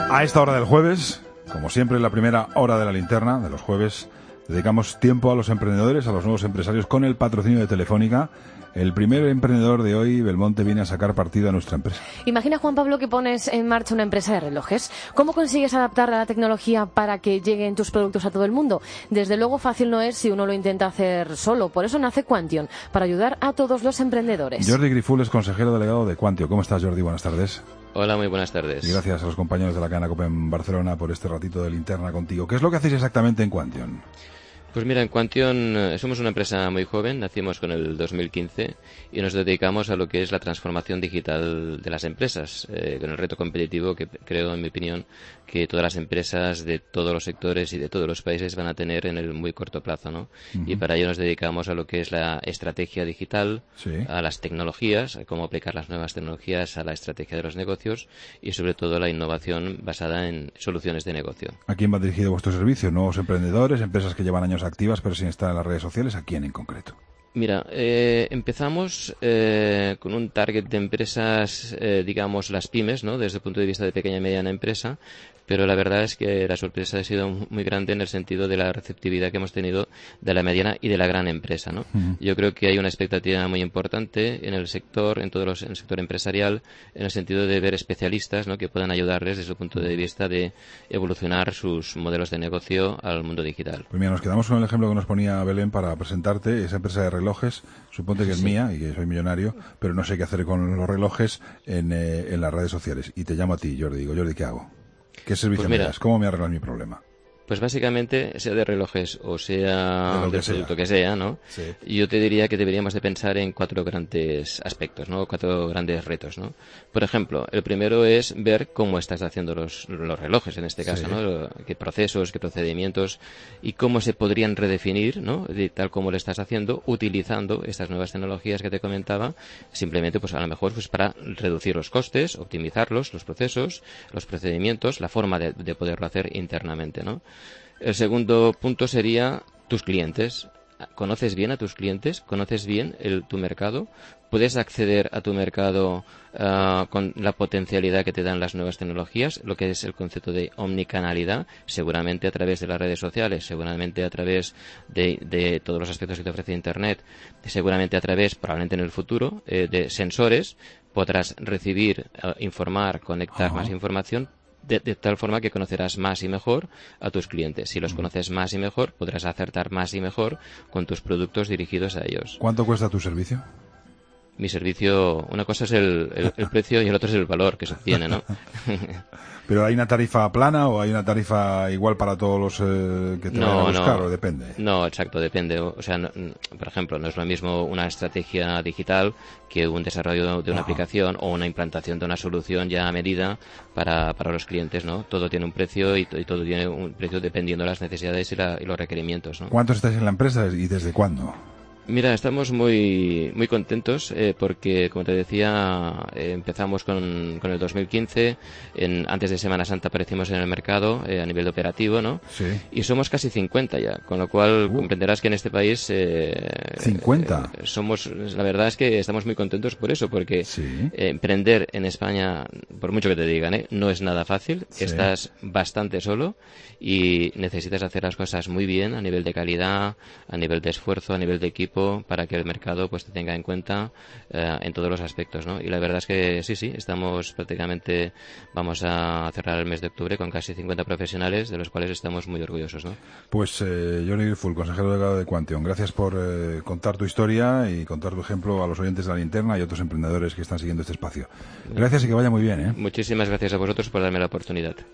A esta hora del jueves, como siempre en la primera hora de la linterna de los jueves, dedicamos tiempo a los emprendedores, a los nuevos empresarios, con el patrocinio de Telefónica. El primer emprendedor de hoy, Belmonte, viene a sacar partido a nuestra empresa. Imagina, Juan Pablo, que pones en marcha una empresa de relojes. ¿Cómo consigues adaptar a la tecnología para que lleguen tus productos a todo el mundo? Desde luego fácil no es si uno lo intenta hacer solo. Por eso nace Quantion, para ayudar a todos los emprendedores. Jordi Griful es consejero delegado de Quantio. ¿Cómo estás, Jordi? Buenas tardes. Hola, muy buenas tardes. Y gracias a los compañeros de la cadena COPE en Barcelona por este ratito de linterna contigo. ¿Qué es lo que hacéis exactamente en Quantion? Pues mira, en Quantion somos una empresa muy joven, nacimos con el 2015 y nos dedicamos a lo que es la transformación digital de las empresas, con el reto competitivo que creo, en mi opinión, que todas las empresas de todos los sectores y de todos los países van a tener en el muy corto plazo, ¿no? Uh-huh. Y para ello nos dedicamos a lo que es la estrategia digital, sí, a las tecnologías, a cómo aplicar las nuevas tecnologías a la estrategia de los negocios y sobre todo la innovación basada en soluciones de negocio. ¿A quién va dirigido vuestro servicio? ¿Nuevos emprendedores, empresas que llevan años activas pero sin estar en las redes sociales? ¿A quién en concreto? Mira, empezamos con un target de empresas, digamos, las pymes, ¿no? Desde el punto de vista de pequeña y mediana empresa, pero la verdad es que la sorpresa ha sido muy grande en el sentido de la receptividad que hemos tenido de la mediana y de la gran empresa, ¿no? Uh-huh. Yo creo que hay una expectativa muy importante en el sector, en el sector empresarial, en el sentido de ver especialistas, ¿no? Que puedan ayudarles desde el punto de vista de evolucionar sus modelos de negocio al mundo digital. Pues mira, nos quedamos con el ejemplo que nos ponía Belén para presentarte esa empresa de relojes. Suponte que es mía y que soy millonario, pero no sé qué hacer con los relojes en las redes sociales. Y te llamo a ti, Jordi. Digo, Jordi, ¿qué hago? ¿Qué servicio me das? ¿Cómo me arreglas mi problema? Pues básicamente, sea de relojes o sea del producto que sea, ¿no? Sí. Yo te diría que deberíamos de pensar en 4 grandes aspectos, ¿no? 4 grandes retos, ¿no? Por ejemplo, el primero es ver cómo estás haciendo los relojes, en este caso, sí, ¿no? Qué procesos, qué procedimientos y cómo se podrían redefinir, ¿no? De tal como lo estás haciendo, utilizando estas nuevas tecnologías que te comentaba, simplemente, pues a lo mejor, pues para reducir los costes, optimizarlos, los procesos, los procedimientos, la forma de poderlo hacer internamente, ¿no? El segundo punto sería tus clientes. ¿Conoces bien a tus clientes? ¿Conoces bien tu mercado? ¿Puedes acceder a tu mercado con la potencialidad que te dan las nuevas tecnologías? Lo que es el concepto de omnicanalidad, seguramente a través de las redes sociales, seguramente a través de todos los aspectos que te ofrece Internet, seguramente a través, probablemente en el futuro, de sensores, podrás recibir, informar, conectar más información, de tal forma que conocerás más y mejor a tus clientes. Si los conoces más y mejor, podrás acertar más y mejor con tus productos dirigidos a ellos. ¿Cuánto cuesta tu servicio? Mi servicio, una cosa es el precio y el otro es el valor que se obtiene, ¿no? ¿Pero hay una tarifa plana o hay una tarifa igual para todos los que te vayan a buscar? ¿O depende? No, exacto, depende. O sea, por ejemplo, no es lo mismo una estrategia digital que un desarrollo de una aplicación o una implantación de una solución ya a medida para los clientes, ¿no? Todo tiene un precio y todo tiene un precio dependiendo de las necesidades y los requerimientos, ¿no? ¿Cuántos estáis en la empresa y desde cuándo? Mira, estamos muy contentos porque, como te decía, empezamos con el 2015. Antes de Semana Santa aparecimos en el mercado a nivel de operativo, ¿no? Sí. Y somos casi 50 ya, con lo cual comprenderás que en este país... 50. La verdad es que estamos muy contentos por eso, porque sí, emprender en España, por mucho que te digan, no es nada fácil. Sí. Estás bastante solo y necesitas hacer las cosas muy bien a nivel de calidad, a nivel de esfuerzo, a nivel de equipo, para que el mercado pues te tenga en cuenta en todos los aspectos, ¿no? Y la verdad es que sí, estamos prácticamente, vamos a cerrar el mes de octubre con casi 50 profesionales, de los cuales estamos muy orgullosos, ¿no? Pues Jordi Griful, consejero delegado de Quantion, gracias por contar tu historia y contar tu ejemplo a los oyentes de la linterna y a otros emprendedores que están siguiendo este espacio. Gracias y que vaya muy bien, ¿eh? Muchísimas gracias a vosotros por darme la oportunidad.